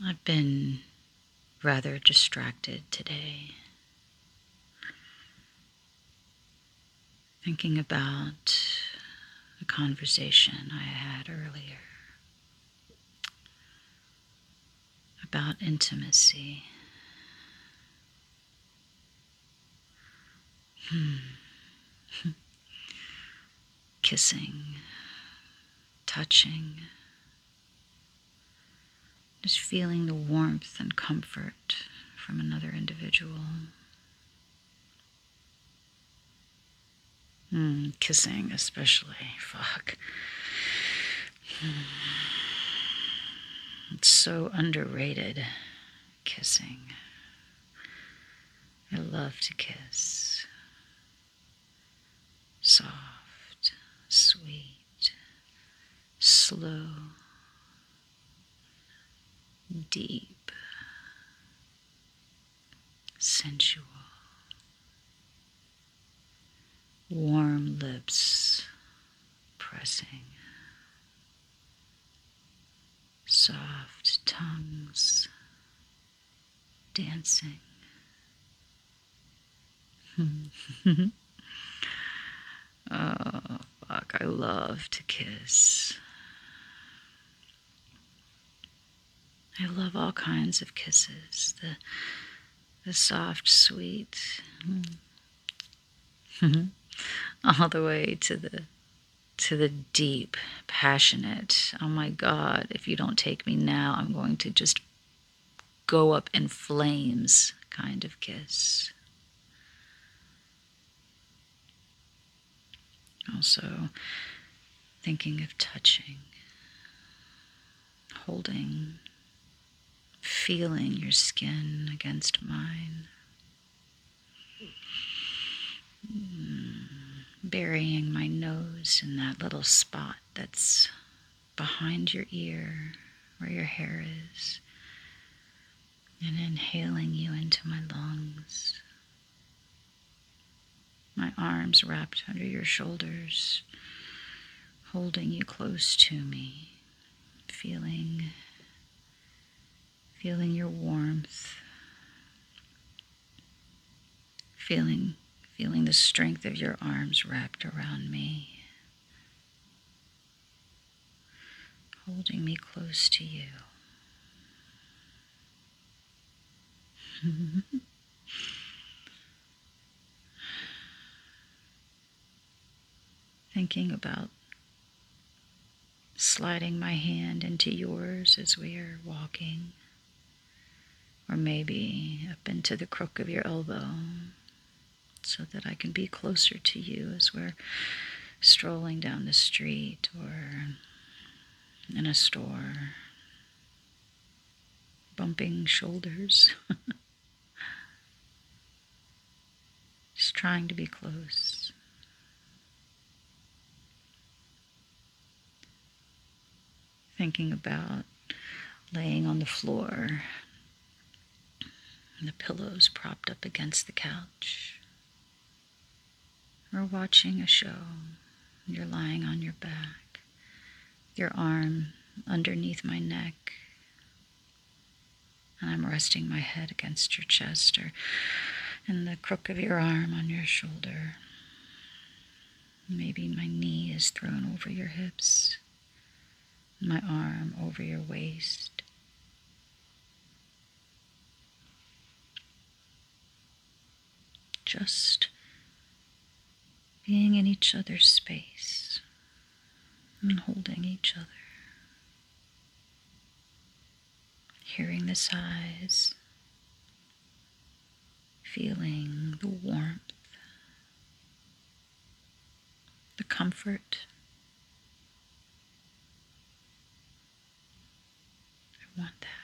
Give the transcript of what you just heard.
I've been rather distracted today, thinking about a conversation I had earlier about intimacy. Kissing, touching, just feeling the warmth and comfort from another individual. Kissing especially, fuck. It's so underrated, kissing. I love to kiss. Soft, sweet, slow, deep, sensual. Warm lips pressing. Soft tongues dancing. Oh, fuck, I love to kiss. I love all kinds of kisses. The soft, sweet, all the way to the deep, passionate. Oh my God, if you don't take me now, I'm going to just go up in flames kind of kiss. Also, thinking of touching, holding, feeling your skin against mine, burying my nose in that little spot that's behind your ear where your hair is, and inhaling you into my lungs. My arms wrapped under your shoulders, holding you close to me, feeling your warmth, feeling the strength of your arms wrapped around me, holding me close to you. Thinking about sliding my hand into yours as we are walking, or maybe up into the crook of your elbow, so that I can be closer to you as we're strolling down the street or in a store, bumping shoulders, just trying to be close. Thinking about laying on the floor, and the pillows propped up against the couch, or watching a show. You're lying on your back, your arm underneath my neck, and I'm resting my head against your chest, or in the crook of your arm on your shoulder. Maybe my knee is thrown over your hips, my arm over your waist. Just being in each other's space and holding each other. Hearing the sighs, feeling the warmth, the comfort. I want that.